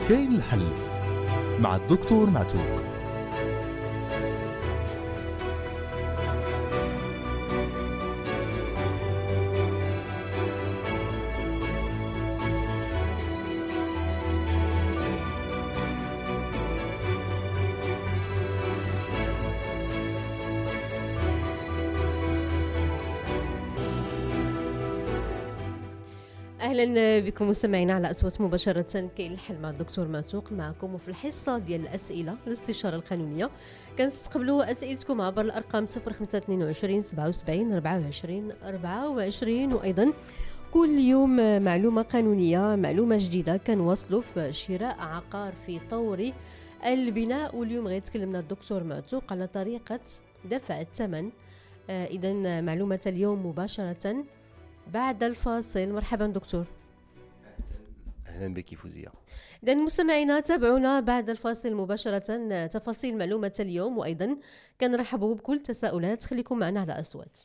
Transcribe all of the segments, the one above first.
كاين الحل مع الدكتور معتوق. اهلا بكم مستمعينا على اصوات مباشره. كاين الحل مع الدكتور معتوق معكم، وفي الحصه ديال الاسئله الاستشاره القانونيه كنستقبلوا اسئلتكم عبر الارقام 0522 77 24 24، وايضا كل يوم معلومه قانونيه، معلومه جديده كنواصلوا في شراء عقار في طور البناء. واليوم غيتكلمنا الدكتور معتوق على طريقه دفع الثمن. اذا معلومه اليوم مباشره بعد الفاصل. مرحبا دكتور. اهلا بك فوزية. إذا مستمعينا تابعونا بعد الفاصل مباشرة تفاصيل معلومة اليوم، وأيضا كنرحبوا بكل تساؤلات. خليكم معنا على أصوات.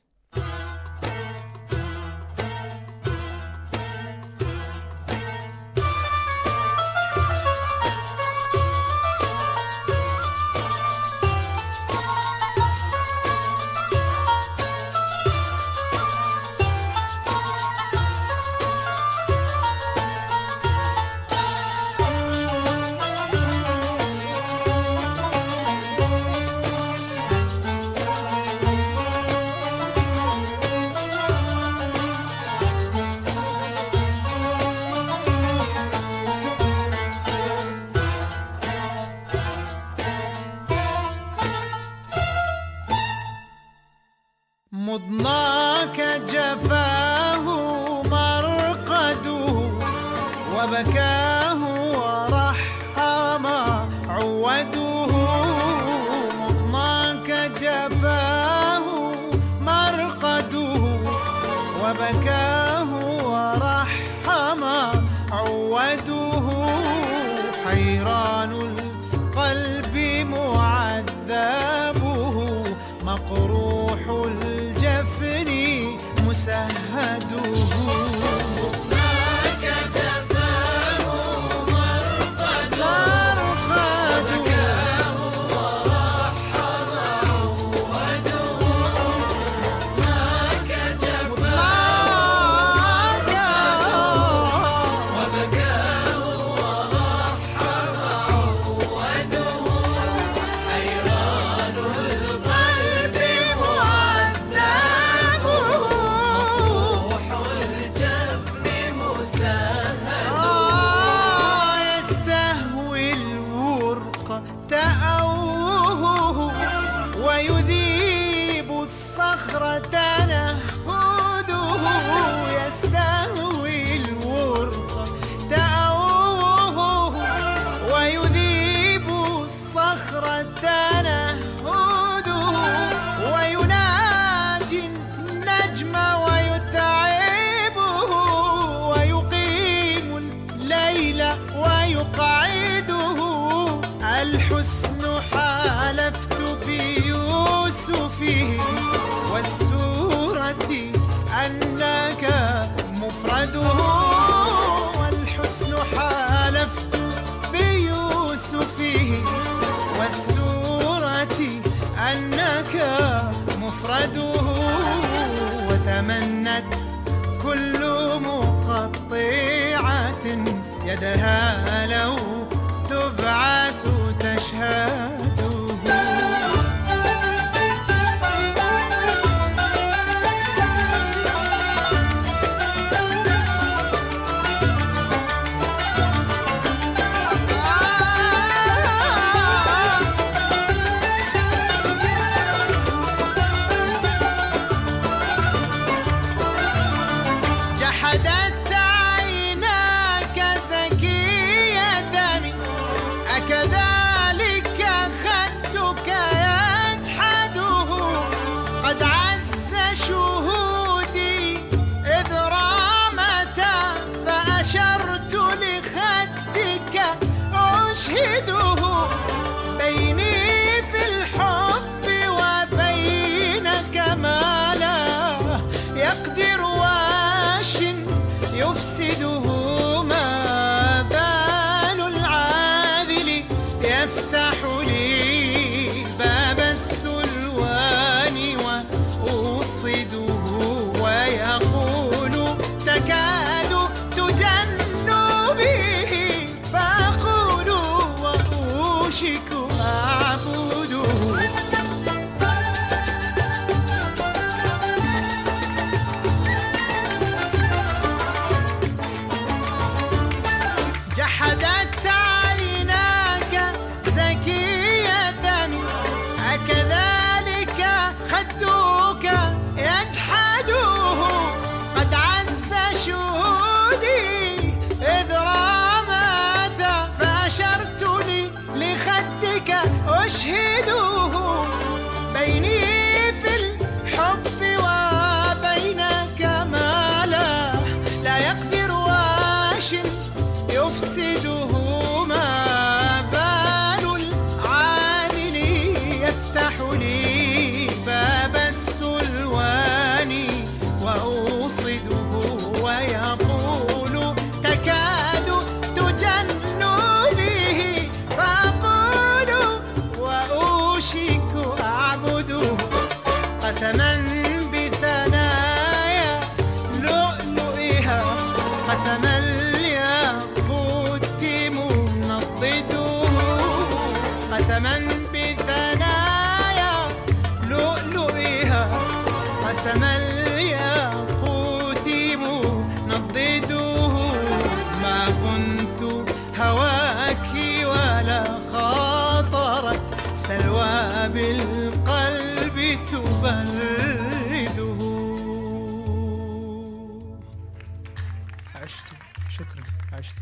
مضناك جفاه مرقده وبكاه ورحم عوده. مضناك جفاه مرقده وبكاه ورحم عوده. حيران القلب معذبه مقروح الجفن مسهده. مضناك جفاه مرقده وبكاه ورحم عوده. مضناك جفاه وبكاه ورحم عوده. حيران القلب روح الجفن مسهد. يستهوي الورق تأوه ويذيب الصخر تنهده. يستهوي الورق تأوه ويذيب الصخر تنهده. ويناجي النجم ويتعبه ويقيم الليل ويقعده. الحسن حالفت بيوسفه والسورة أنك مفرده. الحسن حالفت بيوسفه والسورة أنك مفرده. وتمنت كل مقطعة يدها لو تبعث تشهده. جحدت عيناك زكية وأوشك أعبده. جحدت عيناك زكية أكذلك خدوك يجحده. قد عز شهودي إذ رامت فأشرت لي لخدك أشهده. بيني في الحب وبينك ما لا يقدر واش يفسده. ما بال العامل يفتح لي باب السلوان وأوصده ويقول تكاد تجن به. فأقول وأوشك أعبده. قسما بثنايا لؤلؤها قسما الياقوت منضده. قسما بثنايا لؤلؤها قسما الياقوت منضده. ما كنت هواك ولا خاطرت سلوى بالقلب تبرده. عشت. شكرا. عشت.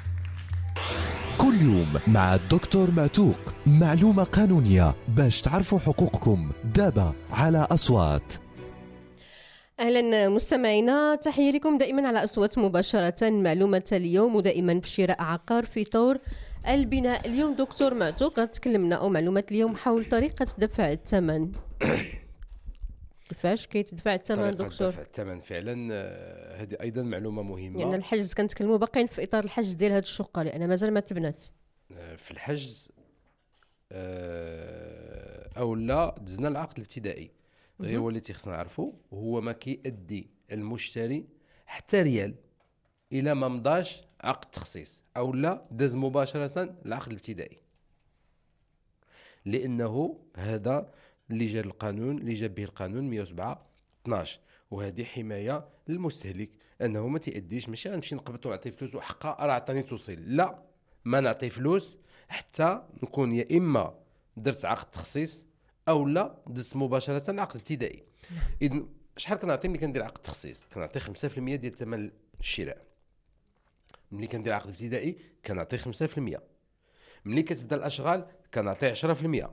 كل يوم مع الدكتور معتوق، معلومة قانونية باش تعرفوا حقوقكم دابا على أصوات. أهلا مستمعينا، تحية لكم دائما على أصوات مباشرة. معلومة اليوم ودائما بشراء عقار في طور البناء. اليوم دكتور معتوق غتكلمنا أو معلومة اليوم حول طريقة دفع الثمن. كيفاش كيتدفع الثمن دكتور؟ دفع الثمن فعلا هذه ايضا معلومه مهمه. يعني الحجز كنتكلموا باقيين في اطار الحجز ديال هذه الشقه لان مازال ما تبنات. في الحجز او لا دزنا العقد الابتدائي. غير هو اللي تيخصنا نعرفوا هو ما كيأدي المشتري حتى ريال الى ما مضاش عقد تخصيص او لا دز مباشره العقد الابتدائي، لانه هذا اللي جا القانون اللي جاب به القانون 107/12، وهذه حمايه للمستهلك انه ما تيأديش. ماشي غنمشي نقبض ونعطي فلوس وحقا راه عطاني توصيل، لا، ما نعطي فلوس حتى نكون يا اما درت عقد تخصيص او لا دزت مباشره العقد الابتدائي. اذا شحال كنعطي ملي كندير عقد تخصيص؟ كنعطي 5% ديال ثمن الشراء. ملي كندير عقد ابتدائي كنعطي 5%. ملي كتبدا الاشغال كنعطي 10%،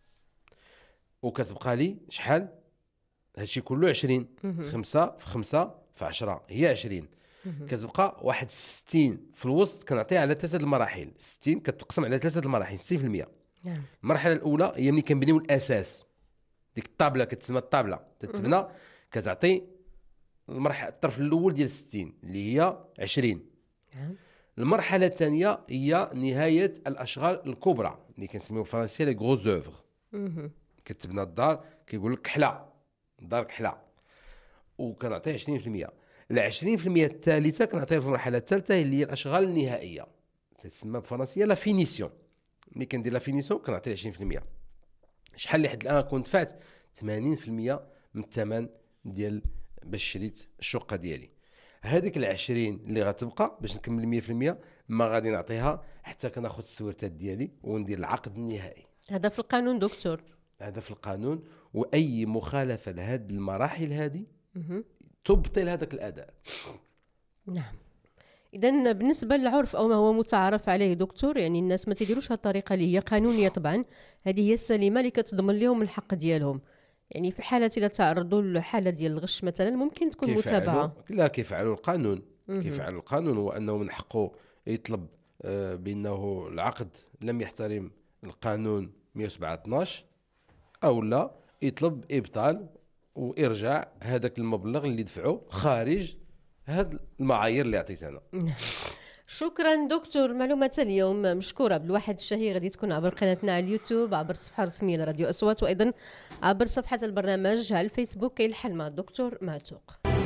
وكتبقى لي شحال؟ هادشي كله 20. 5 في 5 في 10 هي 20. كتبقى واحد 60 في الوسط كنعطيها على 3 المراحل. 60 كتقسم على 3 المراحل 60%. نعم. المرحله الاولى هي ملي كنبنيو الاساس، ديك الطابله كتسمى الطابله تتبنى، كتعطي المرحله الطرف الاول ديال 60 اللي هي 20. نعم. المرحله الثانيه هي نهايه الاشغال الكبرى اللي كنسميو بالفرنسيه لي غروز اوفر. كتبنى الدار كيقول لك كحله، الدار كحله، وكنعطيه 20%. ال 20% الثالثه كنعطيها في المرحله الثالثه اللي هي الاشغال النهائيه، تسمى بالفرنسيه لا فينيسيون. ملي كندير لا فينيسيون كنعطيه 20%. شحال اللي حد الان كنت دفعت 80% من الثمن ديال باش شريت الشقه ديالي. هذيك ال20 اللي غتبقى باش نكمل 100% ما غادي نعطيها حتى كناخذ السويرتات ديالي وندير العقد النهائي. هذا في القانون دكتور؟ هذا في القانون، واي مخالفه لهذه المراحل هذه تبطل هذاك الاداء. نعم. إذن بالنسبة للعرف أو ما هو متعارف عليه دكتور، يعني الناس ما تديروش هذه الطريقة اللي هي قانونية طبعا، هذه هي السليمة اللي كتضمن لهم الحق ديالهم. يعني في حالة إذا تعرضوا لحالة ديال الغش مثلا ممكن تكون متابعة. لا، كيفعلوا القانون. كيفعلوا القانون هو أنه من حقه يطلب بأنه العقد لم يحترم القانون 107/12 أو لا يطلب إبطال وإرجاع هذاك المبلغ اللي دفعه خارج هاد المعايير اللي عطيتنا. شكرا دكتور. معلومة اليوم مشكورة. بالواحد الشهي غادي تكون عبر قناتنا على اليوتيوب، عبر الصفحة الرسمية لراديو أصوات، وأيضا عبر صفحة البرنامج على الفيسبوك كي الحل مع الدكتور معتوق.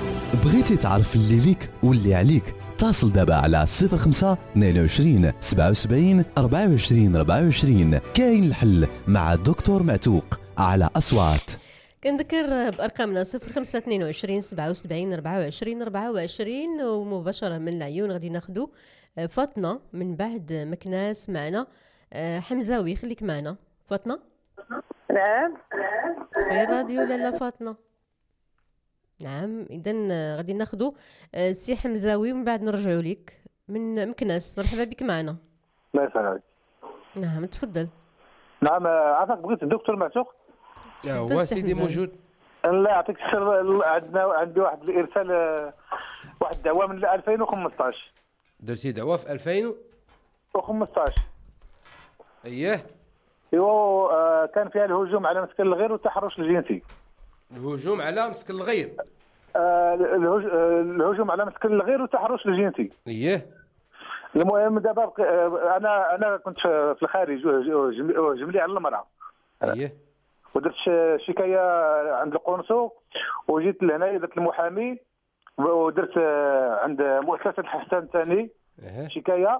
بغيتي تعرف اللي ليك واللي عليك، اتصل دابا على 05 22 77 24 24. كاين الحل مع الدكتور معتوق على أصوات. كنذكر بارقامنا 0522 77 24 24 ومباشره من العيون غادي ناخذوا فاطمه من بعد مكناس معنا. حمزاوي خليك معنا فاطمه. نعم. طفي الراديو لاله فاطمه. نعم اذا غادي ناخذوا سي حمزاوي ومن بعد نرجعوا لك من مكناس. مرحبا بك معنا. الله يسلمك. نعم تفضل. نعم عافاك بغيت الدكتور معتوق. هو سيدي موجود. الله يعطيك السر. عندي واحد الارسال، واحد الدعوه من 2015. درتي دعوه في 2015. اييه كان فيها الهجوم على مسكن الغير والتحرش الجنسي. الهجوم على مسكن الغير. الهجوم على مسكن الغير والتحرش الجنسي. اييه. المهم دابا انا كنت في الخارج وهجم لي على المراه. اييه. ودرت شكايه عند القنصو وجيت لهنا درت المحامي ودرت عند مؤسسه الحسن الثاني شكايه.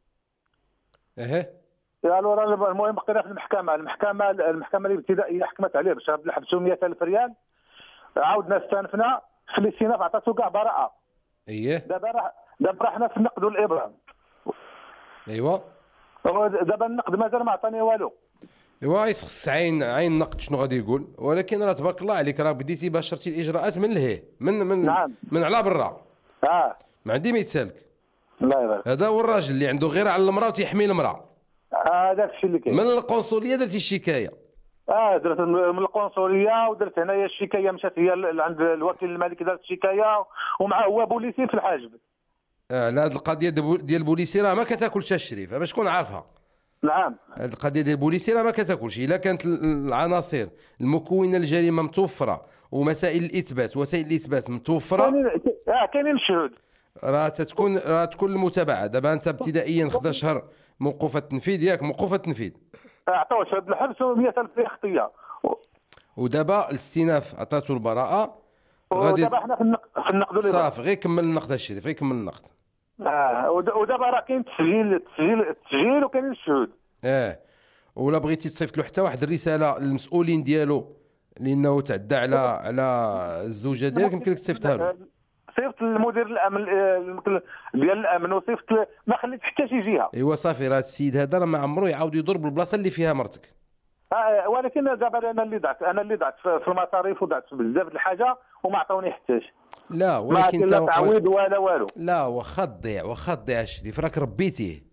قالوا المهم بقينا في المحكمه الابتدائيه حكمت عليه باش حبسوا 100,000 ريال. عاودنا استنفنا في الاستئناف عطاتو كاع براءه. اييه. دابا رحنا في النقد والابرام. ايوا. دابا النقد مازال ما عطاني والو. ايوا يخص عين النقد شنو غادي يقول، ولكن راه تبارك الله عليك راه بديتي باشرتي الاجراءات من لهيه من نعم. من على برا. ما عندي ما يتسالك. الله يبارك. هذا هو الراجل اللي عنده غير على المراه وتيحمي المراه. هذاك الشيء اللي كاين. من القنصليه درتي الشكايه. درت من القنصليه ودرت هنايا الشكايه مشات هي عند الوكيل الملكي دارت الشكايه ومعه هو بوليسي في الحاجب. لا هذه القضيه ديال البوليسي راه ما كتاكلش الشريف باش تكون عارفها. نعم. هذه القضيه ديال البوليسي راه ما كتاكلش الا كانت العناصر المكونه الجريمه متوفره ومسائل الاثبات وسائل الاثبات متوفره. كاينين الشهود. راه تكون المتابعه. دابا انت ابتدائيا خدا شهر موقوف التنفيذ ياك موقوف التنفيذ. عطاوه شهاده الحبس و100,000 خطيه. ودابا الاستئناف عطاتو البراءه. غادي دابا حنا في النقد صافي غير كمل النقد الشريف غير كمل النقد. ودابا راه كاين التسجيل وكاين الشهود. ولا بغيتي تصيفط له حتى واحد الرساله للمسؤولين ديالو لانه تعدى على الزوجه ديالك يمكن لك تصيفطها له. صيفط المدير الامن ديال الامن وصيفط ما خليت حتى شي جهه. ايوا صافي راه السيد هذا راه ما عمرو يعاود يضرب البلاصه اللي فيها مرتك. ولكن دابا انا اللي ضعت في المصاريف وضعت بزاف د الحاجه وما عطاوني حتى شي. لا ولكن ما لا تعويض ولا والو. لا واخا تضيع الشريف راك ربيتيه.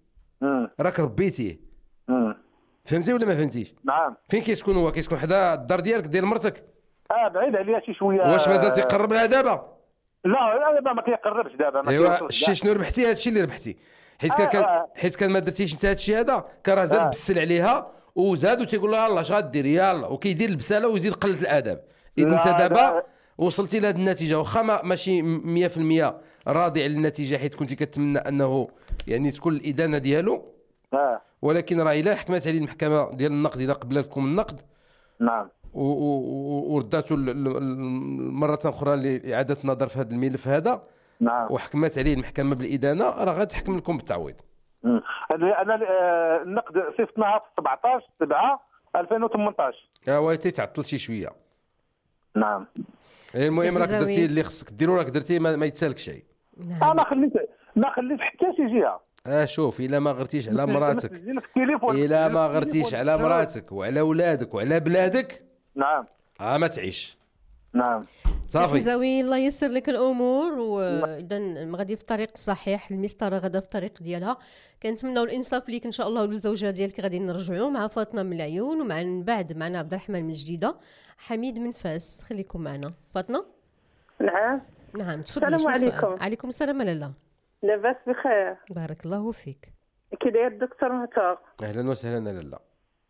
فهمتي ولا ما فهمتيش؟ نعم. فين كيسكن هو؟ كيسكن حدا الدار ديالك ديال مرتك؟ بعيد عليا شي شويه. واش مازال تيقرب لها دابا؟ لا دابا ما كيقربش دابا. ايوا شنو ربحتي؟ هذا الشيء اللي ربحتي حيت كان ما درتيش انت هذا الشيء هذا كان راه زاد بسل عليها وزاد وتيقول لها يلاه اش غدير يلا وكيدير البساله ويزيد قله الادب. اذا انت دابا وصلتي لهذه النتيجه واخا ماشي 100% راضي على النتيجه حيت كنتي كتمنى انه يعني تكون الادانه ديالو. ولكن راه الا حكمت عليه المحكمه ديال النقد اذا قبل لكم النقد. نعم. ورداتوا مره اخرى لاعاده النظر في هذا الملف هذا. نعم. وحكمت عليه المحكمه بالادانه راه غتحكم لكم بالتعويض. انا النقد صيفطناها في 17/7/2018. ويتي تعطل شي شويه. نعم. المهم راك درتي اللي خصك ديرو راك درتي ما يتسالك شيء. نعم. ما خليت حتى شي جهه. شوف الا ما غرتيش على مراتك الا ما غرتيش على مراتك وعلى اولادك وعلى بلادك. نعم. ما تعيش. نعم. صافي زاوي الله ييسر لك الامور واذا غادي في الطريق الصحيح المسطره غادا في الطريق ديالها. كنتمناو الانصاف ليك ان شاء الله والزوجه ديالك غادي نرجعوا مع فاطمه من العيون ومع من بعد معنا عبد الرحمن من جديده حميد من فاس. خليكم معنا فاطمه. نعم تفضلي. السلام عليكم. عليكم السلام لاله. لاباس بخير بارك الله فيك. كي داير الدكتور معتوق؟ اهلا وسهلا لاله.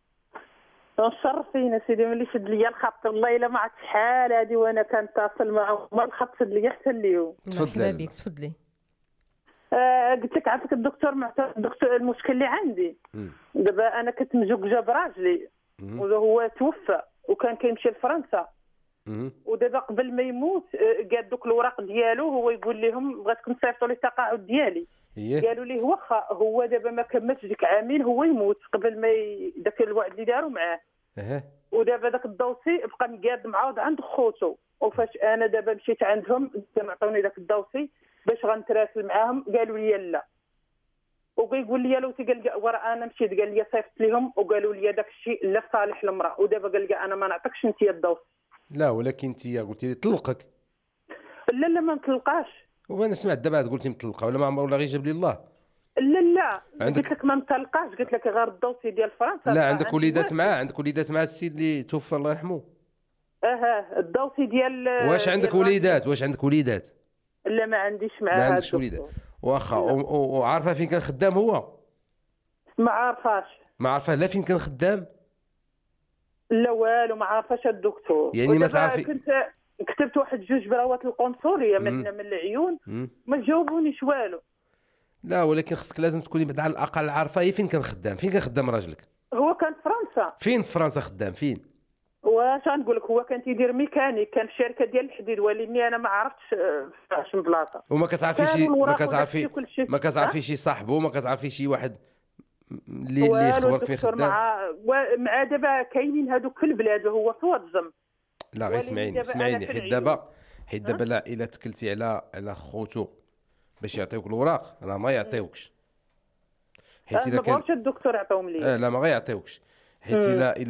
شرفينا سيدي ملي شد ليا الخط والله الا ما عرفت شحال هادي وانا كنتصل معاه ما الخط شد ليا حتى اليوم. مرحبا بك تفضلي. قلت لك عافاك الدكتور معتوق. الدكتور المشكل اللي عندي دابا انا كنت مزوجه براجلي وهو توفى وكان كيمشي لفرنسا ودابا قبل ما يموت قاد دوك الوراق ديالو، هو يقول لهم بغيتكم تصيفطوا لي التقاعد ديالي. قالوا ليه واخا هو دابا ما كملش ديك عامين هو يموت قبل ما داك الوعد اللي داروا معاه. ودابا داك الدوسي بقى مقاد معاود عند خوتو، وفاش انا دابا مشيت عندهم عطوني داك الدوسي باش غنتراسل معاهم، قالوا لي لا. وكيقول لي لو قال ورا انا مشيت قال لي صيفط لهم وقالوا لي داك الشيء لا في صالح المراه، ودابا قال لي انا ما نعطيكش انت الدوسي. لا ولكن انت قلتي لي طلقك. لا ما مطلقاش. وانا سمعت دابا قلتي مطلقه ولا ما عمره ولا غير جاب لي الله. لا قلت لك ما مطلقاش، قلت لك غير الدوسي ديال فرنسا. لا عندك وليدات معاه، عندك وليدات مع السيد اللي توفى الله يرحمه. الدوسي ديال واش عندك وليدات؟ واش عندك وليدات؟ لا ما عنديش معاه. ما عندكش وليدات واخا. وعارفه فين كان خدام هو؟ ما عارفاش. ما عارفه لا فين كان خدام لا والو، ما عارفاش الدكتور. يعني ما تعرفي. كنت كتبت واحد جوج براوات القنصليه من العيون ما جاوبونيش والو. لا ولكن خصك لازم تكوني بعد على الاقل عارفه فين كان خدام. فين كان خدام راجلك؟ هو كان في فرنسا. فين في فرنسا خدام فين؟ واش غنقول لك، هو كان تيدير ميكانيك، كان في شركه ديال الحديد، ولكن انا ما عرفتش فاش من بلاصه. وما كتعرفي شي ما كتعرفي شي صاحبه، ما كتعرفي شي واحد اللي يخبرك فين خدام؟ مع دابا كاينين هذوك في البلاد وهو في واتزم. لا غير اسمعيني حيت دابا لا الا تكلتي على خوتو باش يعطيوك الوراق راه ما يعطيوكش. حيت الا كان الدكتور عطاهم لي لا ما غيعطيوكش. حيت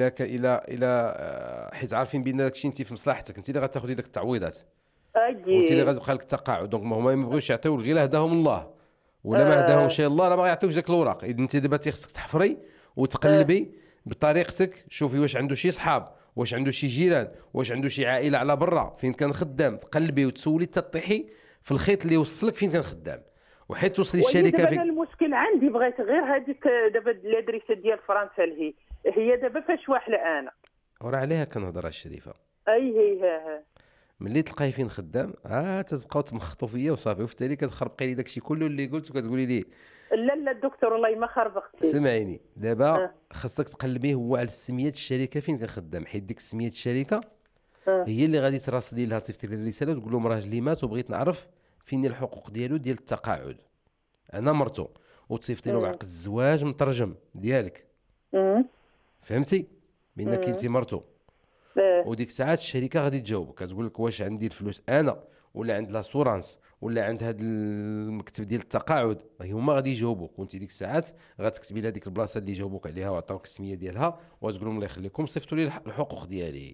الا حيت عارفين بان داكشي انت في مصلحتك، انت اللي غتاخذي داك التعويضات وانت اللي غتبقى لك التقاعد. دونك هما ما يبغيوش يعطيو غير هداهم الله، ولا ما هداهم شي الله راه ما غيعطيوش داك الوراق. اذا انت دابا خصك تحفري وتقلبي بطريقتك، شوفي واش عنده شي صحاب، واش عنده شي جيران، واش عنده شي عائله على برا فين كان خدام، تقلبي وتسولي تطيحي في الخيط اللي يوصلك فين كان خدام، وحيت توصلي الشركه فين. المشكل عندي بغيت غير هذيك دابا الادريسه ديال فرنسا هي دابا فاش واحله انا ورا عليها كنهضر الشريفه. هي ملي تلقاي فين خدام تتبقاو تمخطوا فيا وصافي، وفي التالي كتخربقي لي داكشي كله اللي قلت وكتقولي لي لا الدكتور والله ما خربقتي. سمعيني دابا خاصك تقلبي هو على سميات الشركه فين كان خدام، حيت ديك سميات الشركه هي اللي غادي تراسلي لها تصيفط لي الرساله وتقول لهم راجلي مات وبغيت نعرف فين الحقوق ديالو ديال التقاعد، انا مرتو، وتصيفطي لهم عقد الزواج مترجم ديالك. فهمتي بانك انت مرتو. وديك الساعات الشركه غادي تجاوبك، كتقول لك واش عندي الفلوس انا ولا عند لاسورانس ولا عند هذا المكتب ديال التقاعد. هما غادي يجاوبوك، وانت ديك الساعات غتكتبي لها ديك البلاصه اللي جاوبوك عليها وعطاوك السميه ديالها، وتقول لهم الله يخليكم صيفطوا لي الحقوق ديالي.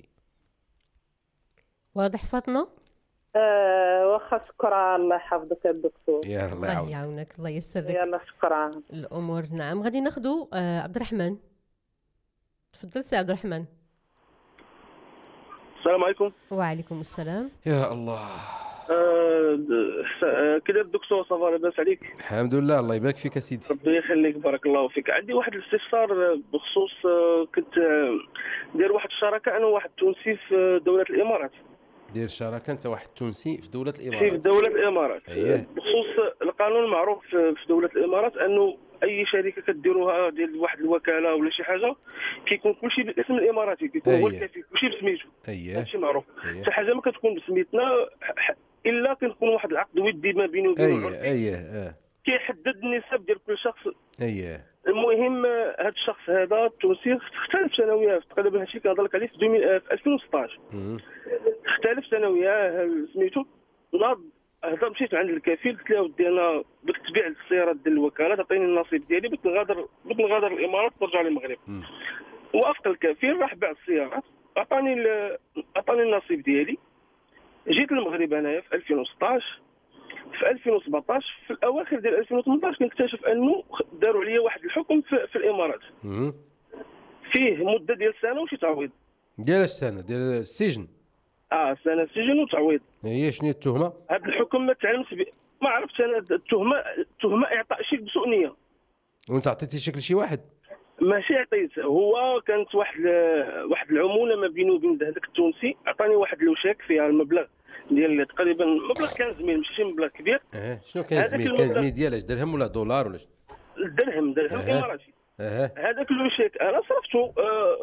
واضح فاطمه؟ واخا شكرا، الله يحفظك الدكتور. يا الله يعاونك، الله يسرك. يلا شكرا. الامور نعم. غادي ناخذوا عبد الرحمن. تفضل سي عبد الرحمن. السلام عليكم. وعليكم السلام. يا الله. كده الدكتور صافا لاباس عليك؟ الحمد لله، الله يبارك فيك سيدي. ربي يخليك، بارك الله فيك. عندي واحد الاستفسار بخصوص كنت داير واحد الشراكه انا وواحد التونسي في دوله الامارات. دير شراكه انت واحد التونسي في دوله الامارات؟ في دوله الامارات. أيه. بخصوص القانون المعروف في دوله الامارات انه اي شركه كديروها ديال واحد الوكاله ولا شي حاجه كيكون كلشي بالاسم الاماراتي، كيكون هو الكفيل كلشي بسميتو. هادشي معروف. حتى حاجه ما كتكون بسميتنا الا كنكون واحد العقد ودي ما بينه وبين كيحدد النسب ديال كل شخص. المهم هذا الشخص هذا التونسي اختلف انا وياه تقريبا هادشي كنهضر لك عليه في 2016. اختلف انا وياه سميتو ناض هضر مشيت عند الكفيل قلت له ودي انا بغيت تبيع السيارات ديال الوكاله تعطيني النصيب ديالي، بغيت نغادر الامارات ونرجع للمغرب. وافق الكفيل راح باع السيارات عطاني النصيب ديالي. جيت للمغرب انايا في 2016. في 2017 في الاواخر ديال 2018 كنكتشف انه داروا عليا واحد الحكم في الامارات فيه مده ديال سنه وشي تعويض. ديال السنه ديال السجن؟ سنه سجن وتعويض. هي شنو التهمه؟ هذا الحكم ما تعلمت ما عرفتش انا. التهمه اعطاء شيك بسوء نيه. وانت عطيتي شكل شي واحد؟ ماشي عطيت، هو كانت واحد العموله ما بينه وبين هذاك التونسي. عطاني واحد لوشاك فيها المبلغ ديال تقريبا مبلغ كان زميل ماشي مبلغ كبير. شنو كان زميل؟ كان زميل ديالاش؟ درهم ولا دولار ولا درهم اماراتي. هذاك لوشاك انا صرفته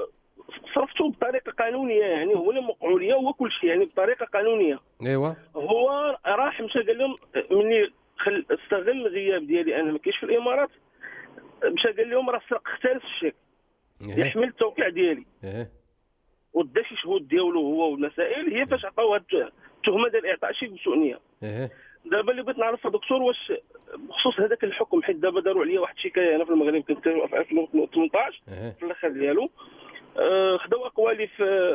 صرفته بطريقه قانونيه، يعني هو اللي موقعوا ليا هو كل شيء يعني بطريقه قانونيه. ايوا هو راح مشى قال لهم مني استغل الغياب ديالي انا ما كاينش في الامارات، مشى قال لهم راه اختلس الشيك يحمل التوقيع ديالي ودا شي شهود ديالو هو والمسائل. هي فاش عطاوها التهمه ديال اعطاء شيك بسوء نيه. دابا اللي بغيت نعرف دكتور واش بخصوص هذاك الحكم، حيت دابا داروا عليا واحد الشكايه هنا في المغرب كنت في 2018 في الاخر ديالو، خداو اقوالي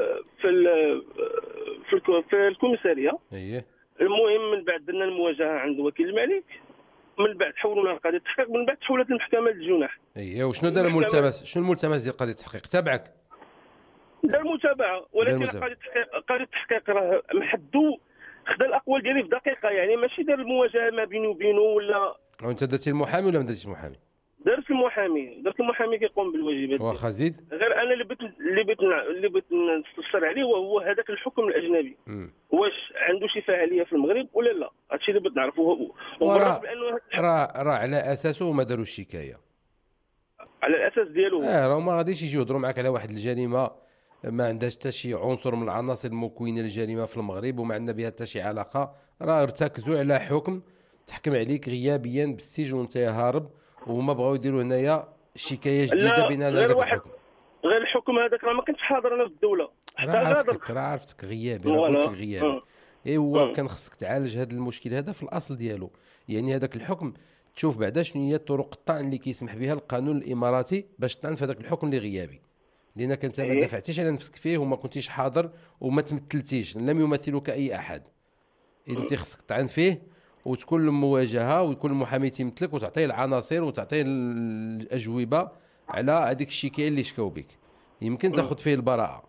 في الكوميساريه. المهم من بعد درنا المواجهه عند وكيل الملك، من بعد حولونا لقضيه التحقيق، من بعد تحولت للمحكمه للجناح. وشنو دار الملتمس؟ شنو الملتمس ديال قضيه التحقيق؟ تابعك؟ دار متابعه، ولكن قضيه التحقيق راه محدو خدا الاقوال ديالي في دقيقه، يعني ماشي دار المواجهه ما بينه وبينه ولا. وانت درتي المحامي ولا ما درتيش المحامي؟ درت المحامي كيقوم بالواجبات. واخا زيد. غير انا اللي بغيت نستفسر عليه وهو هذاك الحكم الاجنبي واش عنده شي فاعليه في المغرب ولا لا؟ هادشي اللي بغيت نعرفه. راه على اساسه ما داروش شكايه على الاساس ديالو. راه ما غاديش يجيو يهضروا معاك على واحد الجريمه ما عندهاش حتى شي عنصر من العناصر المكونه للجريمه في المغرب وما عندنا بها حتى شي علاقه. راه ارتكزوا على حكم تحكم عليك غيابيا بالسجن وانت هارب، وهما بغاو يديروا هنايا شكايه جديده بناء على هذاك الحكم. غير الحكم هذاك راه ما كنتش حاضر انا في الدوله. راه عرفتك غيابي، انا قلت لك غيابي. ايوا كان خصك تعالج هذا المشكل هذا في الاصل ديالو. يعني هذاك الحكم تشوف بعدا شنو هي طرق الطعن اللي كيسمح بها القانون الاماراتي باش تطعن في هذاك الحكم اللي غيابي، لانك انت ما دفعتيش على نفسك فيه وما كنتيش حاضر وما تمثلتيش، لم يمثلك اي احد. انت خصك تطعن فيه وتكون المواجهه ويكون المحامي تيمثلك وتعطيه العناصر وتعطيه الاجوبه على هذيك الشكايه اللي شكاو بك. يمكن تاخذ فيه البراءه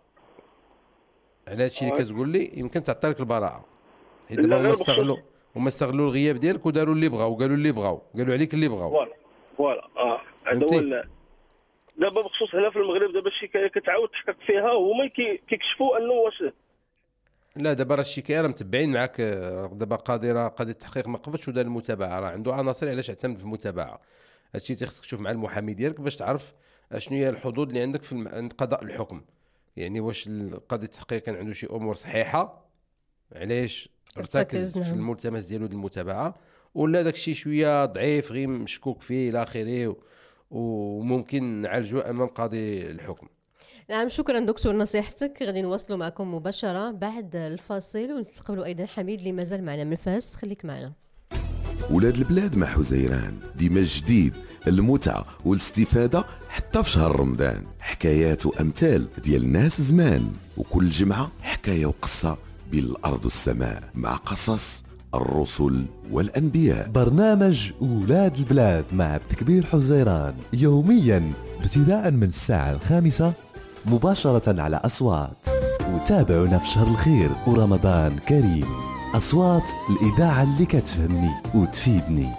على هادشي اللي كتقول لي، يمكن تعطي لك البراءه حيت هما استغلوا الغياب ديالك وداروا اللي بغاو وقالوا اللي بغاو، قالوا عليك اللي بغاو. فوالا هذا هو. دابا بخصوص هنا في المغرب دابا الشكايه كتعاود تحقق فيها وهما كيكشفوا انه واش لا. دابا راه الشكايه راه متبعين معاك. دابا قاضي التحقيق ما قبضش ودار المتابعه، راه عنده عناصر علاش اعتمد في المتابعه. هادشي تيخصك تشوف مع المحامي ديالك باش تعرف شنو هي الحدود اللي عندك عند قضاء الحكم. يعني واش قاضي التحقيق كان عنده شي امور صحيحه علاش ارتكز في الملتمس ديالو المتابعه، ولا داك الشيء شويه ضعيف غير مشكوك فيه الى اخره وممكن نعالجوه امام قاضي الحكم. نعم، شكرا دكتور نصيحتك. غادي نواصلوا معكم مباشره بعد الفاصل ونستقبلوا ايضا حميد اللي مازال معنا من فاس. خليك معنا. ولاد البلاد مع حزيران، ديما الجديد، المتعه والاستفاده حتى في شهر رمضان. حكايات وامثال ديال ناس زمان، وكل جمعه حكايه وقصه بين الارض والسماء مع قصص الرسل والانبياء. برنامج ولاد البلاد مع عبد الكبير حزيران يوميا ابتداء من الساعه 5 مباشره على أصوات. وتابعونا في شهر الخير ورمضان كريم. أصوات، الإذاعة اللي كتفهمني وتفيدني.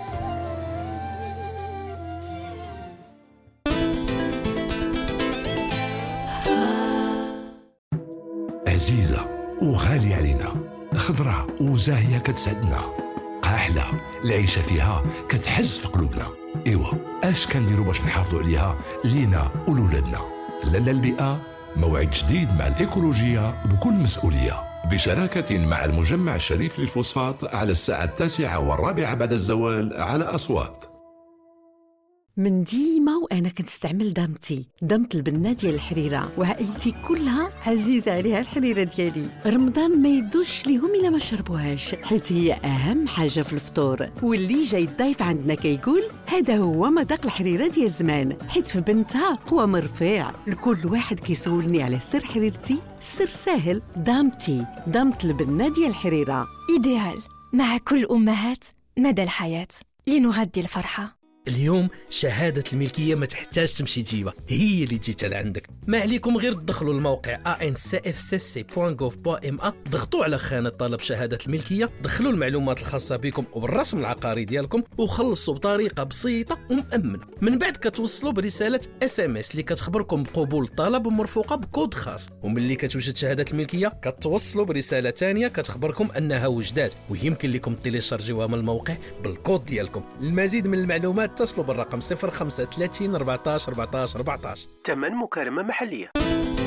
عزيزة وغالية علينا، خضرة وزاهية كتسعدنا، قاحلة العيشة فيها كتحز في قلوبنا. إيوا اش كنديروا باش نحافظوا عليها لينا ولولادنا؟ لالا البيئة موعد جديد مع الإيكولوجية بكل مسؤولية، بشراكة مع المجمع الشريف للفوسفات على الساعة 9:15 بعد الزوال على أصوات. من ديما وأنا كنستعمل دامتي، دامت البنة ديال الحريرة، وعائلتي كلها عزيزة عليها الحريرة ديالي. رمضان ما يدوش ليهم إلا ما شربوهاش، حيت هي أهم حاجة في الفطور. واللي جاي الضيف عندنا كيقول هذا هو مذاق الحريرة ديال زمان، حيت في بنتها قوام رفيع. لكل واحد كيسولني على سر حريرتي، السر ساهل، دامتي، دامت البنة ديال الحريرة. إيديال مع كل أمهات مدى الحياة لنغذي الفرحة. اليوم شهادة الملكية ما تحتاج تمشي تجيبها، هي اللي جيت لعندك. ما عليكم غير تدخلوا الموقع ancfcc.gov.ma، ضغطوا على خانة طلب شهادة الملكية، دخلوا المعلومات الخاصة بكم وبالرسم العقاري ديالكم، وخلصوا بطريقة بسيطة ومأمنة. من بعد كتوصلوا برسالة SMS اللي كتخبركم بقبول الطلب ومرفوقة بكود خاص. وملي كتوجد شهادة الملكية كتوصلوا برسالة ثانية كتخبركم أنها وجدات، ويمكن لكم تيليشارجيوها من الموقع بالكود ديالكم. المزيد من المعلومات اتصلوا بالرقم 05 30 14 14 14. ثمن مكالمة محلية.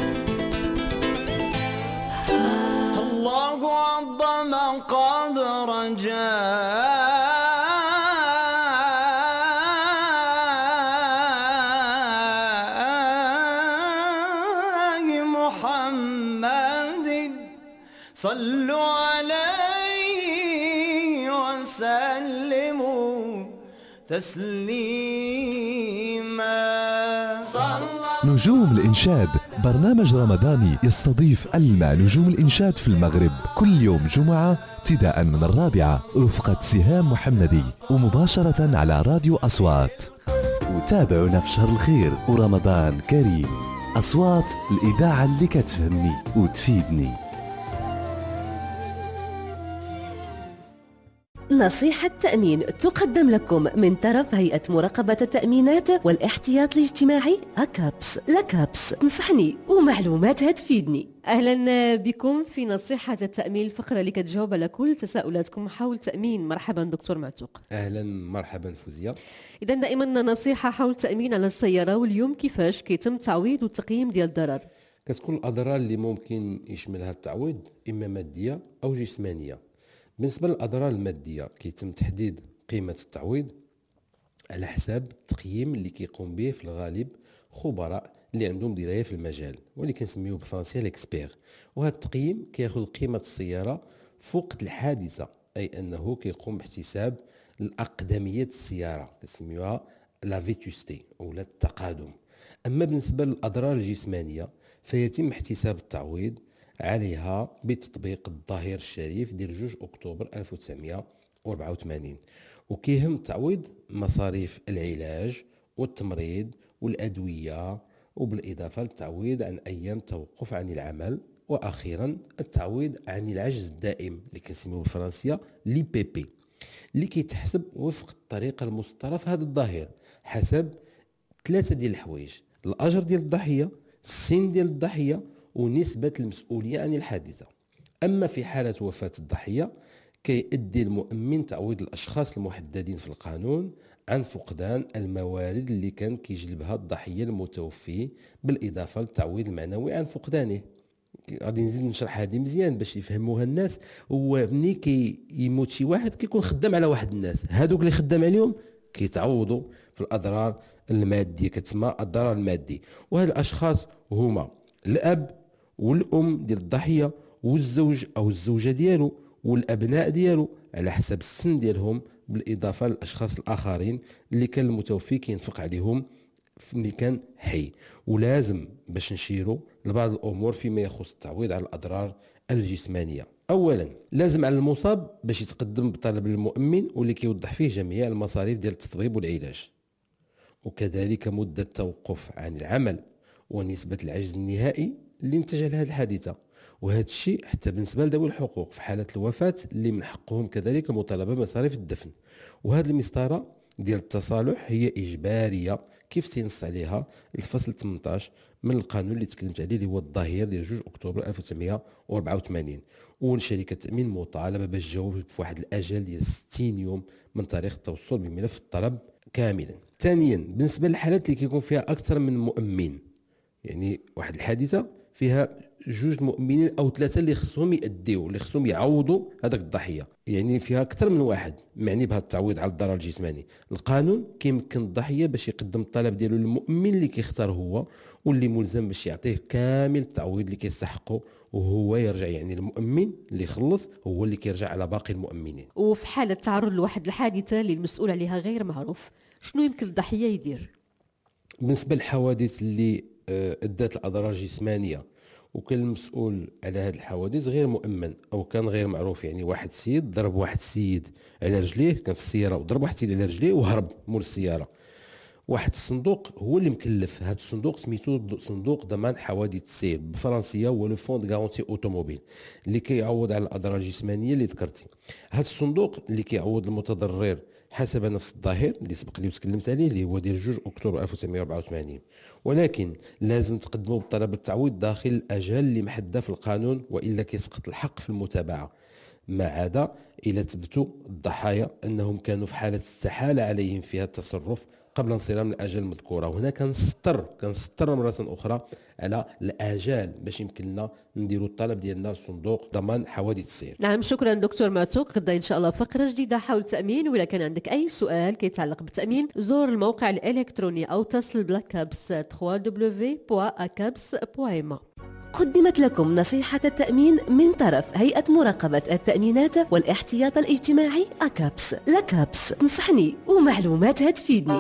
وعظم قدر جاه محمد صلوا عليه وسلموا تسليما. نجوم الإنشاد برنامج رمضاني يستضيف ألمع نجوم الإنشاد في المغرب كل يوم جمعة ابتداء من 4 رفقة سهام محمدي ومباشرة على راديو أصوات. وتابعونا في شهر الخير ورمضان كريم. أصوات، الإذاعة اللي كتفهمني وتفيدني. نصيحة تأمين تقدم لكم من طرف هيئة مراقبة التأمينات والاحتياط الاجتماعي أكابس. لكابس تنصحني ومعلوماتها تفيدني. أهلا بكم في نصيحة التأمين، الفقرة اللي كتجاوب على كل تساؤلاتكم حول تأمين. مرحبا دكتور معتوق. أهلا مرحبا فوزية. إذا دائما نصيحة حول تأمين على السيارة، واليوم كيفاش كيتم التعويض والتقييم ديال الضرر؟ كتكون الأضرار اللي ممكن يشملها التعويض إما مادية أو جسمانية. بالنسبة للأضرار المادية كيتم تحديد قيمة التعويض على حساب التقييم اللي كيقوم به في الغالب خبراء اللي عندهم دراية في المجال، واللي كنسميوه بالفرنسية ليكسبير. وهذا التقييم كياخذ قيمة السيارة في وقت الحادثة، أي أنه كيقوم باحتساب الأقدمية السيارة، كنسميوها لا فيتوستي أو التقادم. أما بالنسبة للأضرار الجسمانية فيتم احتساب التعويض عليها بتطبيق الظهير الشريف ديال 2 أكتوبر 1984. وكيهم التعويض مصاريف العلاج والتمريض والأدوية، وبالإضافة للتعويض عن أيام التوقف عن العمل، وأخيرا التعويض عن العجز الدائم اللي كنسميوه بالفرنسية لي بي بي، اللي كيتحسب وفق الطريقة المسطرة في هذا الظهير حسب 3 ديال الحوايج: الأجر ديال الضحية، السن ديال الضحية، ونسبة المسؤولية عن الحادثة. أما في حالة وفاة الضحية كيؤدي المؤمن تعويض الأشخاص المحددين في القانون عن فقدان الموارد اللي كان كيجلبها الضحية المتوفي، بالإضافة للتعويض المعنوي عن فقدانه. غادي نزيد نشرح هذه مزيان باش يفهموها الناس. هو ملي كيموت شي واحد كيكون خدام على واحد الناس، هادوك اللي خدام عليهم كيتعوضوا في الأضرار المادية، كتسمى الضرر المادي. وهاد الأشخاص هما الأب والأم ديال الضحية والزوج أو الزوجة ديالو والأبناء ديالو على حسب السن ديالهم، بالإضافة للأشخاص الآخرين اللي كان المتوفي كينفق عليهم اللي كان حي. ولازم باش نشيروا لبعض الأمور فيما يخص التعويض على الأضرار الجسمانية. أولا لازم على المصاب باش يتقدم بطلب للمؤمن واللي كيوضح فيه جميع المصاريف ديال التطبيب والعلاج، وكذلك مدة التوقف عن العمل ونسبة العجز النهائي اللي انتج على هذه الحادثة. وهذا الشيء حتى بالنسبة لذوي الحقوق في حالة الوفاة اللي من حقهم كذلك المطالبة بمصاريف الدفن. وهذه المسطرة ديال التصالح هي إجبارية كيف تنص عليها الفصل 18 من القانون اللي تكلمت عليه اللي هو الظهير ديال 2 أكتوبر 1984. والشركة التأمين مطالبة باش تجاوب في واحد الأجل ديال 60 يوم من تاريخ التوصل بملف الطلب كاملا. ثانيا بالنسبة للحالات اللي كيكون فيها أكثر من مؤمن، يعني واحد الحادثة فيها 2 مؤمنين أو 3 اللي خصهم يأديوا، اللي خصهم يعوضوا هذاك الضحية، يعني فيها أكثر من واحد معني بهذا التعويض على الضرر الجسماني. القانون كيمكن الضحية باش يقدم الطلب ديالو للمؤمن اللي كيختار هو، واللي ملزم باش يعطيه كامل التعويض اللي كيستحقه، وهو يرجع يعني المؤمن اللي خلص هو اللي كيرجع على باقي المؤمنين. وفي حالة تعرض لواحد الحادثة اللي المسؤول عليها غير معروف، شنو يمكن الضحية يدير؟ بالنسبة للحوادث اللي أدت الأضرار الجسمانية وكان المسؤول على هذه الحوادث غير مؤمن أو كان غير معروف، يعني واحد السيد ضرب واحد السيد على رجليه، كان في السيارة وضرب واحد السيد على رجليه وهرب مول السيارة، واحد الصندوق هو اللي مكلف. هذا الصندوق سميتو صندوق ضمان حوادث السير بالفرنسيه هو لو فون دو غارونتي اوتوموبيل، اللي كيعوض على الاضرار الجسمانيه اللي ذكرتي. هذا الصندوق اللي كيعوض المتضرر حسب نفس الظاهر اللي سبق لي وتكلمت عليه اللي هو ديال 2 اكتوبر 1984، ولكن لازم تقدموا بطلب التعويض داخل الاجال اللي محدده في القانون، والا كيسقط الحق في المتابعه. ما عدا إلى ثبتوا الضحايا أنهم كانوا في حالة استحالة عليهم فيها التصرف قبل انصرام الأجل المذكورة. وهنا كنسطر مرة أخرى على الآجال باش يمكن لنا نديروا الطلب ديالنا لصندوق ضمان حوادث السير. نعم، شكرا دكتور معتوق. غدا إن شاء الله فقرة جديدة حول التأمين، ولا كان عندك أي سؤال كيتعلق بالتأمين زور الموقع الإلكتروني أو اتصل بلاكابس www.acabs.ma. قدمت لكم نصيحة التأمين من طرف هيئة مراقبة التأمينات والاحتياط الاجتماعي أكابس. لكابس، تنصحني ومعلوماتها تفيدني.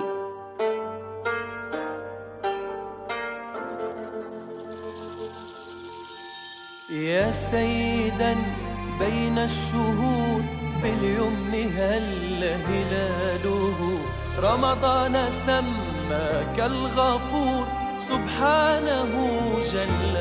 يا سيدا بين الشهور باليمن هل هلاله، رمضان سماك الغفور سبحانه جل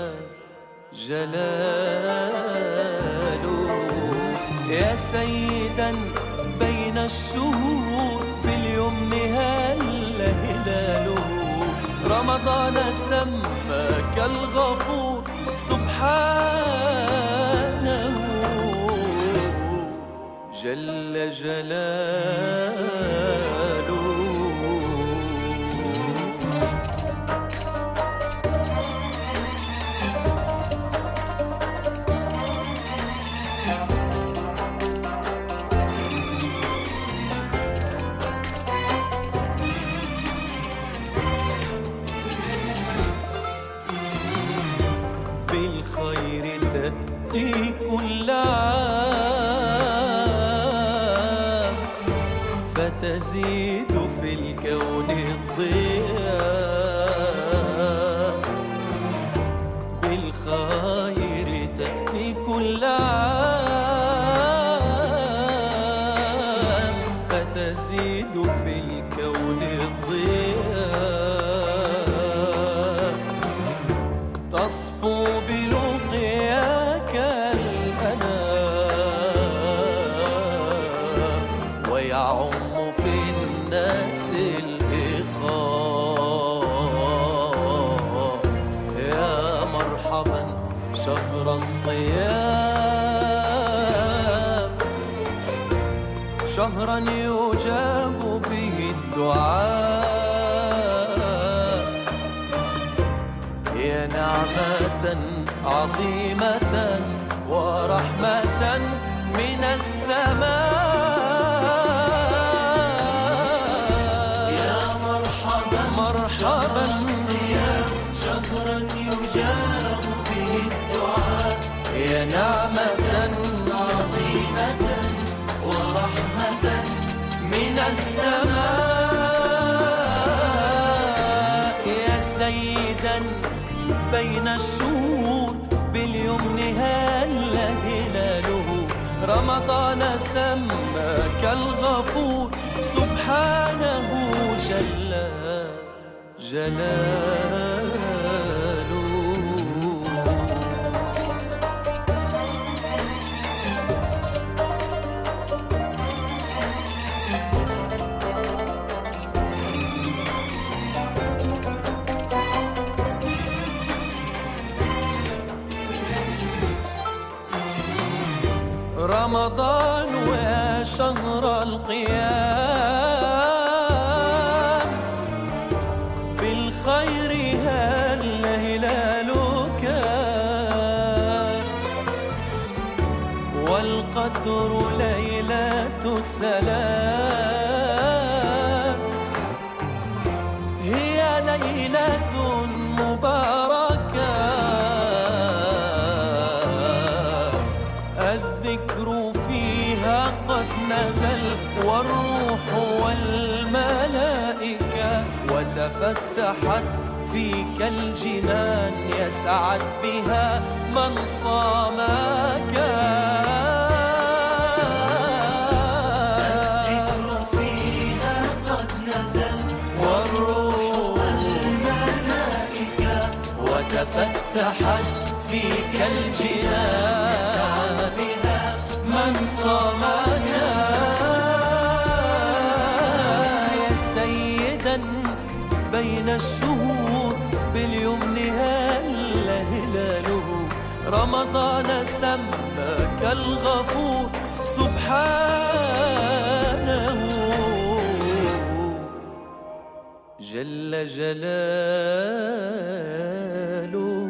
جلاله. يا سيدا بين الشهور باليمن هل هلاله، رمضان سماك الغفور سبحانه جل جلاله. بالخير تأتي كل عام، فتزيد في الكون الضياء. بالخير تأتي كل عام، فتزيد في الكون الضياء. تصفو بلقياك الأنام، ويعم في الناس الإخاء. يا مرحبا شهر الصيام، شهرا يجاب به الدعاء. يا نعمة عظيمة ورحمة من السماء. يا مرحبا مرحبا شهرا يجاب به الدعاء. يا نعمة عظيمة ورحمة من السماء. يا سيدا بين الشهور باليمن هل هلاله، رمضان سماك الغفور سبحانه جل جلاله. رمضان وشهر القيام، بالخير هل هلالك، والقدر ليلة السلام. هي ليلة مباركة، الذكر فيها قد نزل والروح والملائكة، وتفتحت فيك الجنان يسعد بها من صامك. الذكر فيها قد نزل والروح والملائكة، وتفتحت فيك الجنان بها من صامك. يا سيدا بين الشهور باليمن هل هلاله، رمضان سماك الغفور سبحانه جل جلاله.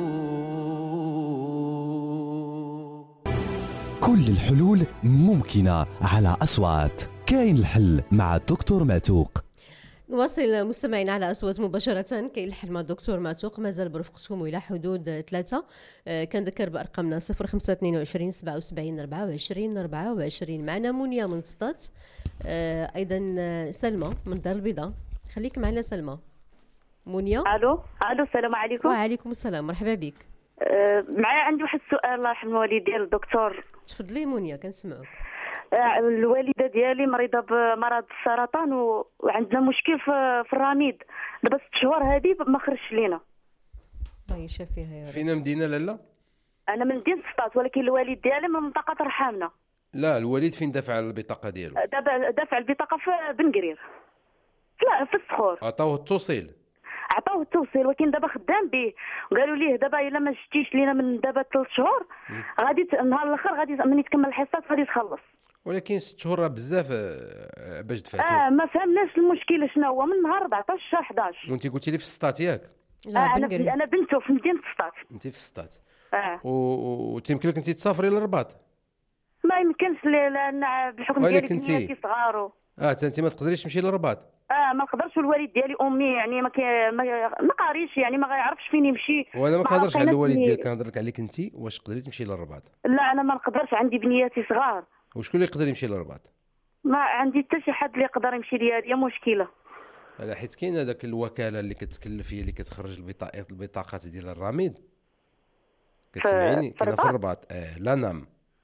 كل الحلول ممكنة على أصوات. كاين الحل مع الدكتور معتوق. نواصل مستمعين على أصوات مباشرة. كاين الحل مع الدكتور معتوق، مازال برفقتكم إلى حدود 3. كنذكر بأرقامنا 0522 77 24 24. معنا منيا من سطات، أيضا سلمى من الدار البيضاء. خليك معنا سلمى. منيا. الو السلام عليكم. وعليكم السلام، مرحبا بك. معايا عندي واحد السؤال الله يرحم الوالدين ديال الدكتور. تفضلي منيا كنسمعوك. الوالده ديالي مريضه بمرض السرطان وعندنا مشكل في الرميد. دابا 6 شهور هذه ما خرجش لينا. الله يشافيها يا رب. فين مدينه لالا؟ انا من مدينه سطات، ولكن الوالد ديالي من منطقه رحامنا. لا الوالد فين دافع البطاقه ديالو؟ دابا دافع البطاقه في بن قرير. لا في الصخور. عطاوه التوصيل. عطاوه التوصيل، ولكن دابا خدام به. وقالوا ليه دابا الا ما جيتيش لينا من دابا 3 شهور غادي النهار الاخر غادي من يتكمل الحصات غادي تخلص. ولكن 6 شهور راه بزاف باش دفعتو. ما فهمناش المشكل شنو هو. من نهار 14 شهر 11. وانت قلتي لي في السطات ياك؟ لا انا بنته في مدينه سطات. انت في السطات. وتيمكن لك انت تسافري للرباط؟ ما يمكنش لان بحكم ديالي بنياتي صغار. انت ما تقدريش تمشي للرباط؟ ما نقدرش. الوالد ديالي امي يعني ما قاريش، يعني ما غيعرفش فين يمشي. وانا ما كنهضرش على الوالد ديالك، كنهضر لك عليك انت. واش تقدري تمشي للرباط؟ لا انا ما نقدرش، عندي بنياتي صغار. وشكون اللي يقدر يمشي للرباط؟ ما عندي حتى شي حد اللي يقدر يمشي لي. هذه مشكله. لا حيت كاين هذاك الوكاله اللي كتكلف هي اللي كتخرج البطاقات ديال الرميد. كتسمعيني؟ كاينه في الرباط. لا نعم.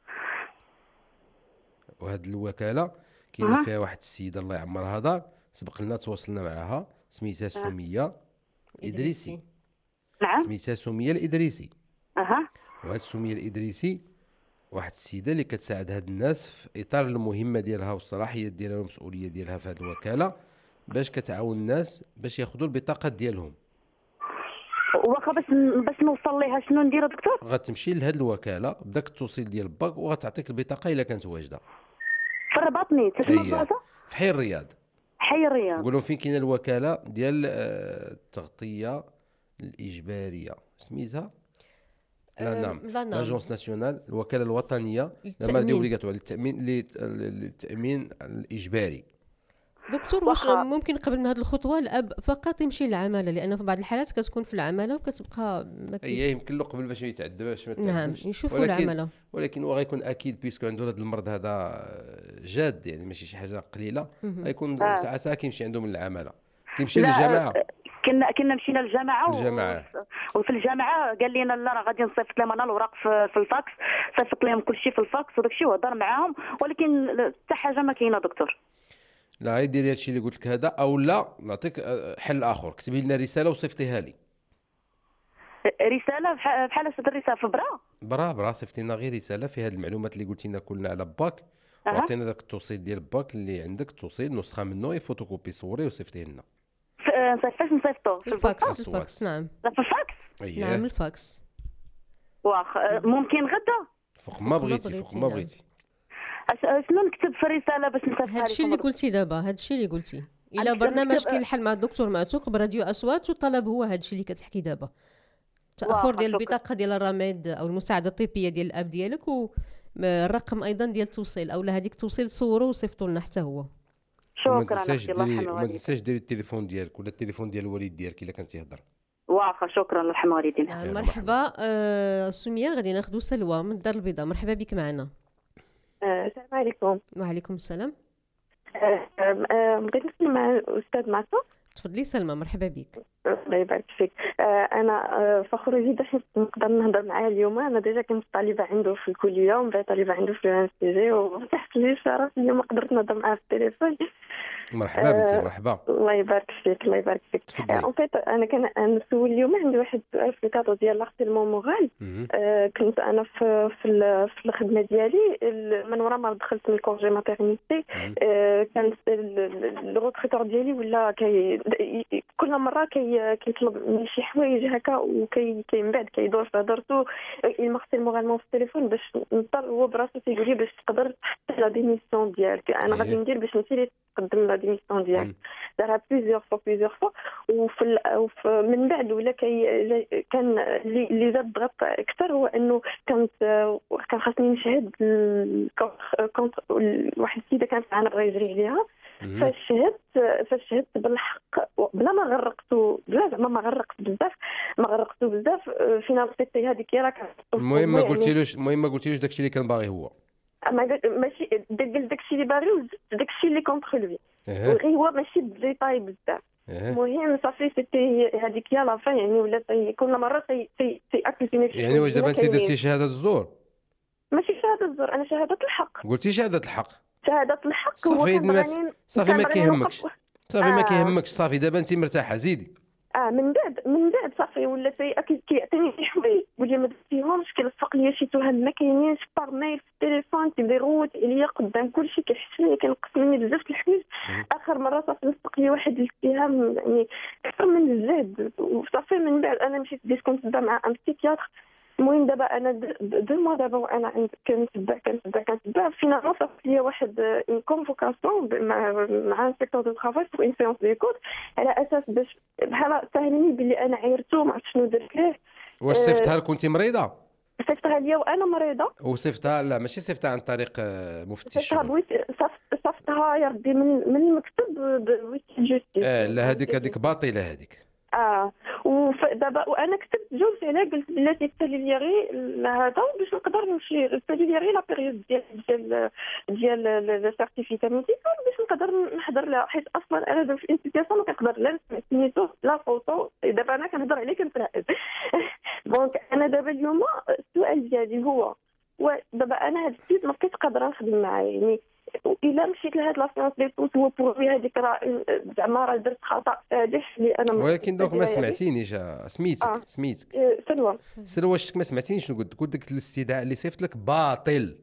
وهاد الوكاله كاينه فيها واحد السيده الله يعمرها دار، سبق لنا تواصلنا معها، سميتها سميه إدريسي. نعم. سميتها سميه الإدريسي. وهاد سميه الإدريسي واحد السيده اللي كتساعد هاد الناس في اطار المهمه ديالها والصلاحيات ديالها والمسؤوليه ديالها في هاد الوكاله، باش كتعاون الناس باش ياخذوا البطاقات ديالهم. واخا باش نوصل ليها شنو ندير دكتور؟ غتمشي لهاد الوكاله بداك التوصيل ديال باك وغتعطيك البطاقه الا كانت واجده. في الرباط نيت تسمى البلاصه؟ في حي الرياض. حي الرياض. نقولوا فين كاينه الوكاله ديال التغطيه الاجباريه سميتها؟ لا نعم. لاجونس ناسيونال، الوكاله الوطنيه للتامين الاجباري. دكتور واش ممكن قبل من هذه الخطوه الاب فقط يمشي للعماله؟ لان في بعض الحالات كتكون في العماله وكتبقى يمكن له قبل باش يتعدى باش ما نعم يشوفوا العماله. ولكن هو غيكون اكيد بيسكو عنده هذا المرض هذا جاد، يعني ماشي شي حاجه قليله، غيكون ساعه كيمشي عندهم للعماله، كيمشي للجامعه. كنا مشينا للجامعه وفي الجامعه قال لنا لا راه غادي نصيفط لهم انا الوراق في الفاكس. صيفط لهم كل شيء في الفاكس وداك الشيء وهضر معاهم، ولكن حتى حاجه ما كاينه دكتور. لا هاي ديري هادشي اللي قلت لك هذا، او لا نعطيك حل اخر، كتبي لنا رساله وصيفطيها لي. رساله بحال هاد الرساله في برا صيفطي لنا غير رساله فيها هاد المعلومات اللي قلتي لنا كلنا على باك، وعطينا داك التوصيل ديال باك اللي عندك، توصيل نسخه منه فوتوكوبي صوري وصيفطيه لنا. فاش نصيفطو؟ في الفاكس. نعم في الفاكس. نعم الفاكس. واخ ممكن غدا فوق ما بغيتي. شنو نكتب في الرساله باش نصيفطها لكم؟ هادشي اللي قلتي دابا، هادشي اللي قلتي. الى برنامج كاين الحل مع الدكتور معتوق براديو اصوات، والطلب هو هادشي اللي كتحكي دابا، تاخر ديال البطاقه ديال الرماد او المساعده الطبيه ديال الاب ديالك، والرقم ايضا ديال التوصيل، اولا هذيك التوصيل صوروا وصيفطوا لنا حتى هو. شكرا ما تنساش ديري التليفون ديالك ولا التليفون ديال الوالد ديالك الا كان تيهضر. واخا شكرا الله يرحم والدينا. مرحبا. سميه غادي ناخذ سلوى من الدار البيضاء. مرحبا بك معنا. السلام عليكم. وعليكم السلام. بغيت نتكلم مع الاستاذ معتوق. تفضلي سلمى، مرحبا بك. الله يبارك فيك. انا فخوره جدا حيت نقدر نهضر معاه اليوم. انا ديجا كنت طالبه عنده في الكليه ومن بعد طالبه عنده في الانستيجي، وفتحت لي الشرف اليوم قدرت نهضر معاه في التليفون. مرحبا بنتي. مرحبا. الله يبارك فيك. الله يبارك فيك. اون فيت انا نسول اليوم عندي واحد السؤال في الكادو ديال لاختيلمون مورال. كنت انا في الخدمه ديالي من ورا ما دخلت من الكونجي ماتيرنيتي، كان الروتريتور ديالي ولا كل مره كيطلب مني شي حوايج هكا من بعد كيدور في هضرته المغسل موغالمون في التليفون باش نضطر هو براسو تيقول لي باش تقدر تحط لا ديميسيون ديالك. انا غادي ندير باش انت اللي تقدم لا ديميسيون ديالك. دارها بليزيور فوا وفي من بعد ولا كان اللي زاد ضغط اكثر هو انه كان خاصني نشهد كونت واحد السيده كانت معنا بغا يجري عليها. فشهدت بالحق بلا ما غرقته، بلا زعما ما غرقته بزاف فينا القصه هذيك راك. المهم ما قلتيلوش داكشي اللي كان باغي هو. ماشي داكشي اللي باغي وزدت داكشي اللي كونتر لوي. غير هو ماشي بديتاي بزاف. المهم صافي سيتي هذيك هي لا فين يعني ولا كل مره اكلتيني. يعني واش دابا انت درتي شهاده الزور؟ ماشي شهاده الزور، انا شهاده الحق. قلتي شهاده الحق. شهاده الحق هو صافي ما كيهمكش. صافي دابا انت مرتاحه زيدي. من بعد صافي ولا كيعطيني شي حوايج يقول لي ما درتيهمش، كيلصق لي شي تهم ما كاينينش بار ميل في التليفون، تيبدا يروت عليا قدام كلشي، كيحشني كينقص مني بزاف د الحوايج. اخر مره صافي لصق لي واحد الاتهام يعني اكثر من الزاد. وصافي من بعد انا مشيت بديت كنتبع مع ان بسيكياتر. المهم دابا انا دو موا دابا وانا كنتبع فينالمون صافي ليا واحد اون كونفوكاسيون مع انسبكتور دو طرافاي في اون سيونس ديكوت على اساس باش بحال ساهلني باللي انا عيرتو ما عرفت شنو درت ليه. واش صيفتها كنتي مريضه؟ صيفتها ليا وانا مريضه. وصيفتها لا ماشي صيفتها عن طريق مفتش. صيفتها يا ربي من المكتب بويتي جوستيس. لا هذيك باطله هذيك. ودابا وانا كتبت جوج عليها قلت بلاتي تسالي لي غير هذا باش نقدر نمشي تسالي لي غير لا بيريود ديال لو سيرتيفيكا ميديكال باش نقدر نحضر لها، حيت اصلا انا دابا في انستيتياسيون ما كنقدر لا نسمع سميتو لا فوتو. دابا انا كنهضر عليه كنترعد. دونك انا دابا اليوم السؤال ديالي هو دابا انا هاد السيد ما بقيتش قادره نخدم معاه يعني الا مشيت لهاد لاسيونس دي بوس هو بوغي هذيك راه زعما راه درت خطا فادح اللي انا. ولكن دوك ما سمعتينيش سميتك سلوى واش ما سمعتينيش شنو قلت لك الاستدعاء اللي صيفط لك باطل.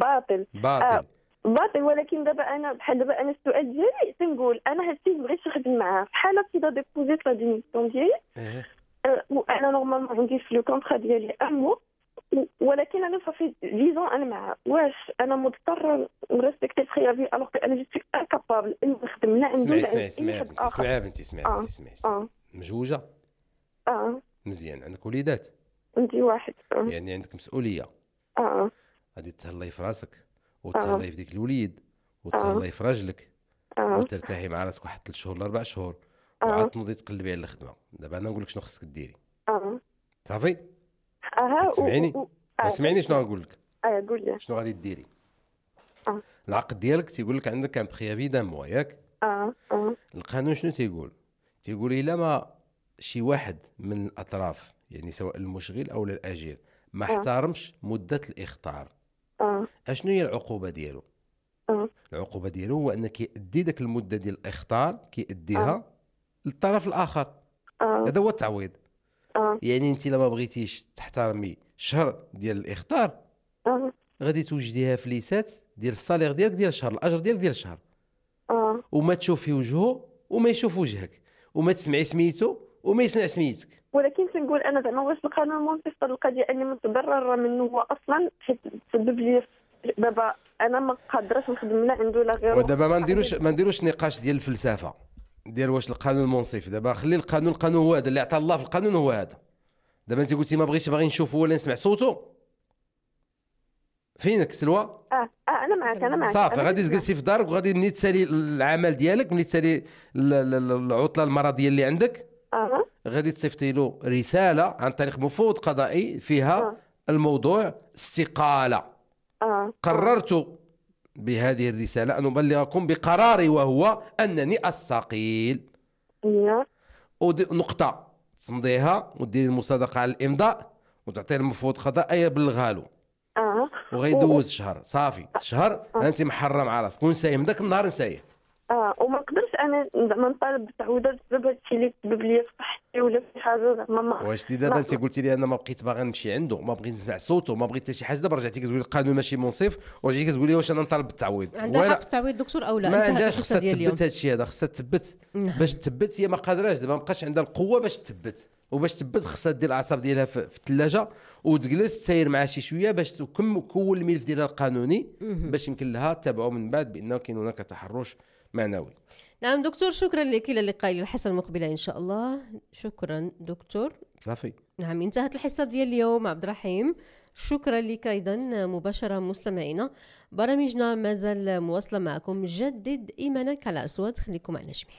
ولكن دابا انا بحال دابا انا السؤال ديالي تنقول انا هاد السيد بغيت نخدم معاه في حاله سيدا ديبوزيت لا ديميسيون ديالي وانا نورمالمون عندي في لو كونطرا ديالي امو، ولكن انا صافي ديزون انا معاه واش انا مضطر نريسبكتي الخيافي الوغ انا جو سوي انكابابل اني نخدم لا عنده اسمعي بنتي مجوجه مزيان. عندك وليدات؟ عندي واحد. يعني عندك مسؤوليه. غادي تهلاي في راسك وتهلاي في ديك الوليد وتهلاي في راجلك وترتاحي مع راسك واحد 3 شهور ل 4 شهور وعاد تنوضي تقلبي على الخدمه. دابا انا نقول لك شنو خصك ديري. صافي سمعيني شنو غنقول لك. قول لي شنو غادي ديري. العقد ديالك تيقول لك عندك ان بريافي دان موا ياك. القانون شنو تيقول الا ما شي واحد من الاطراف يعني سواء المشغل او الاجير ما احترمش مده الاخطار اشنو هي العقوبه ديالو؟ العقوبه ديالو هو انك يؤدي داك المده ديال الاخطار كيأديها للطرف الاخر. هذا هو التعويض. يعني انت لما بغيتيش تحترمي شهر ديال الاخطار غادي توجديها في ليسات ديال الصالير ديالك ديال الشهر، الاجر ديالك ديال الشهر. وما تشوفي وجهه وما يشوف وجهك وما تسمعي سميتو وما يسمع سميتك. ولكن تنقول انا زعما واش القانون منصف القضيه اني متضرره منه هو اصلا حيت تسبب لي دابا انا ما قادراش نخدم لا عنده لا غيره. ودابا ما نديروش نقاش ديال الفلسفه ديال واش القانون منصف. دابا خلي القانون هو هذا اللي عطى الله في القانون هو هذا. دابا انت قلتي ما بغيتش باغي نشوفه ولا نسمع صوته. فينك سلوى؟ انا معك صافي غادي تجلسي في دارك وغادي ملي تسالي العمل ديالك ملي تسالي العطله المرضيه اللي عندك غادي تصيفطي له رساله عن طريق مفوض قضائي فيها الموضوع استقاله. قررت بهذه الرساله ان ابلغكم بقراري وهو انني استقيل. نقطه تصمديها وديري المصادقه على الامضاء وتعطيه المفوض قضائي يبلغها له. وغيدوز شهر صافي شهر انت محرم على راسك ونسايه من ذاك النهار نسايه. وما نقدرش انا زعما نطالب بالتعويضات بسبب هادشي اللي سبب لي في صحتي ولا في حاجه زعما. واش دابا انت قلتي لي انا ما بقيت باغا نمشي عنده، ما بغيت نسمع صوته، ما بغيت حتى شي حاجه، دابا رجعتي كتقولي القانون ماشي منصف، ورجعتي كتقولي واش انا نطالب بالتعويض؟ عندها حق التعويض دكتور او لا؟ ما عندهاش، خصها تثبت هادشي هذا، خصها تثبت. باش تثبت هي ما قادراش دابا، ما بقاش عندها القوه باش تثبت، وباش تثبت خصها دير الاعصاب ديالها في الثلاجه وتجلس تسير معها شي شويه باش تكون الملف ديالها القانوني باش يمكن لها تتابعوا من بعد بانه كاين هناك تحرش معنوي. نعم دكتور، شكرا لك. الى اللقاء الحصه المقبله ان شاء الله. شكرا دكتور. صافي. نعم انتهت الحصه ديال اليوم عبد الرحيم. شكرا لك ايضا مباشره مستمعينا. برامجنا مازال مواصله معكم. جدد ايمانك على اصوات، خليكم معنا جميعا.